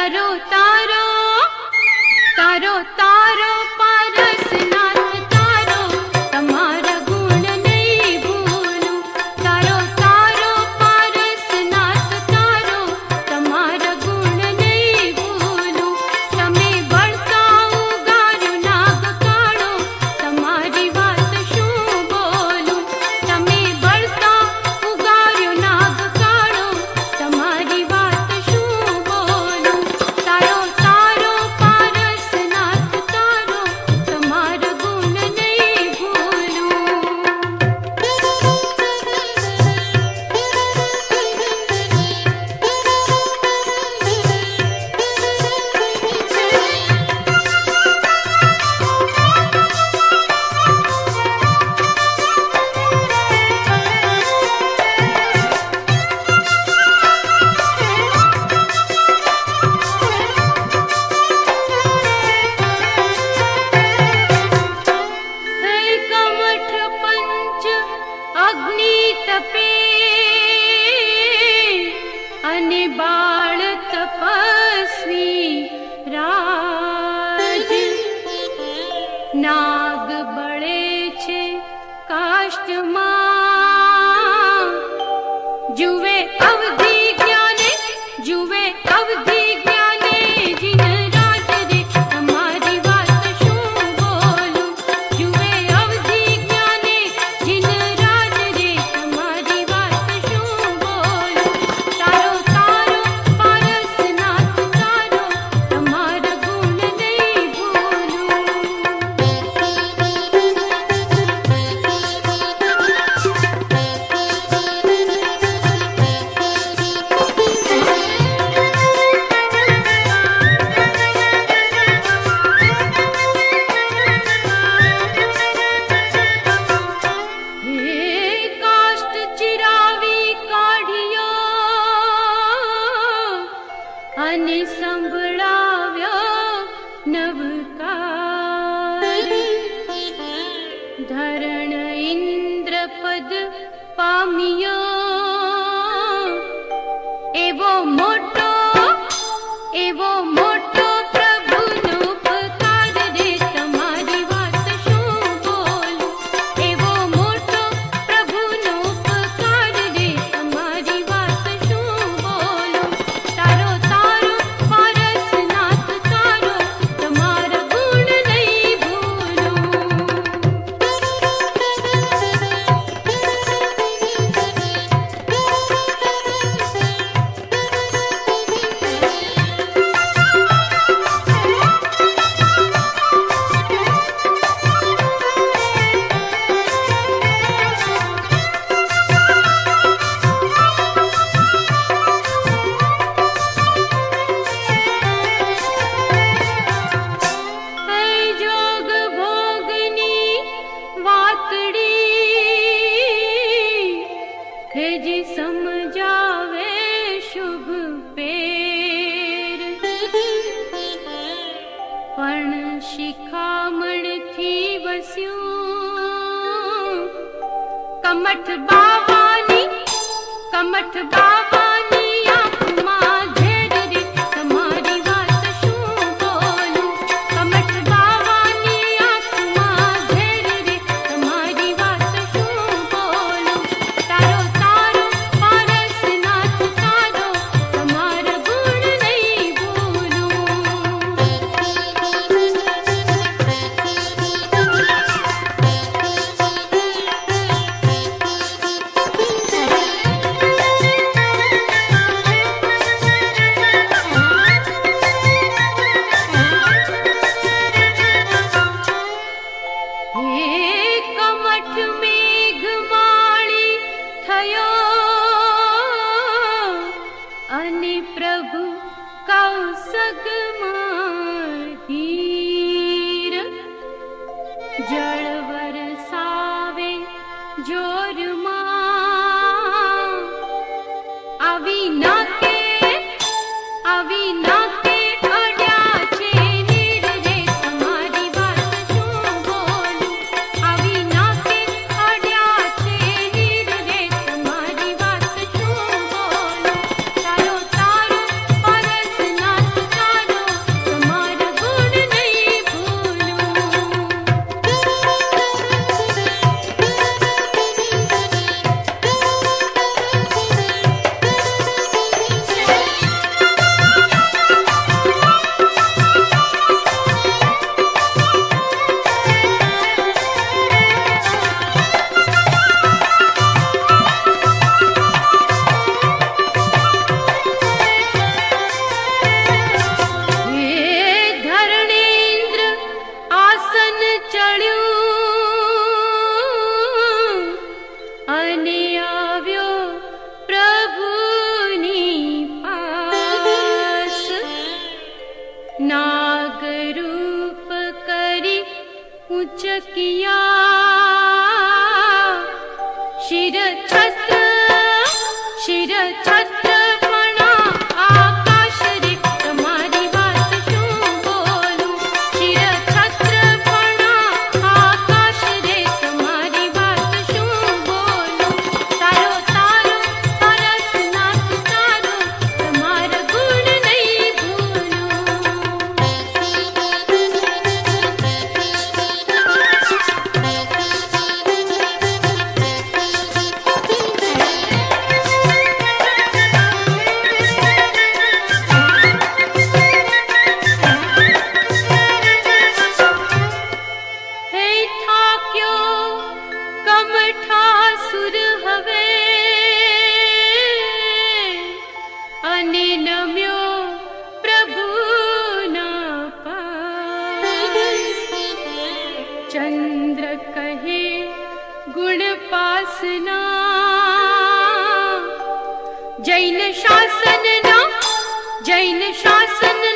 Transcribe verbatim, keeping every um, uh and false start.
તારો તારો તારો તારો પારસનાથ તારો તમારા ગુણ નહીં ભૂલું. તારો તારો પારસનાથ તારો તમારા ગુણ નહીં ભૂલું. તમે બળતા ઉગાર્યું નાગ કાળો તમારી વાત શું બોલું. તમે બળતા ઉગાર્યું નાગ કાળો તમારી વાત શું બોલું. તારો તારો પારસનાથ તારો તમારા ગુણ નહીં ભૂલું. હે કમઠ પંચ અગ્નિ તપે અને બાળ તપસ્વી રાજ. નાગ બળે છે કાષ્ટમાં જુએ અવધિ જ્ઞાને જુએ અવધિ જ્ઞાને જીન રાજ રે તમારી વાત શું બોલું. જુએ અવધિ જ્ઞાને જીન રાજ રે તમારી વાત શું બોલું. તારો તારો પારસનાથ તારો તમારા ગુણ નહીં ભૂલું. હે કાષ્ટ ચિરાવી કાઢ્યો અને સંભળાવ્યો નવકાર. ધરણ ઇન્દ્ર પદ પામ્યો એવો મોટો એવો મોટો પ્રભુનો ઉપકાર રે તમારી વાત શું બોલું. એવો મોટો પ્રભુનો ઉપકાર રે તમારી વાત શું બોલું. તારો તારો પારસનાથ તારો તમારા ગુણ નહીં ભૂલું. હે જોગ ભોગની વાતડી હેજી સમજાવે શુભ પેર. પણ શિખામણથી વસ્યું કમઠ બાવાની કમઠ બાવાની આંખમાં ઝેર રે તમારી વાત શું બોલું. કમઠ બાવાની આંખમાં ઝેર રે તમારી વાત શું બોલું. તારો તારો પારસનાથ તારો તમારા ગુણ નહીં ભૂલું. તારો તારો પારસનાથ नाग रूप करी उचकिया शिर छत्र शिर छत्र पणा आकाश रे तमारी बात शू बोलूं शिर छत्र पणा आकाश रे तमारी बात शू बोलूं तारो तारो परस नाथ तारो तमार गुण नहीं भूलूं चंद्र कहे गुण पासना जैन शासन ना जैन शासन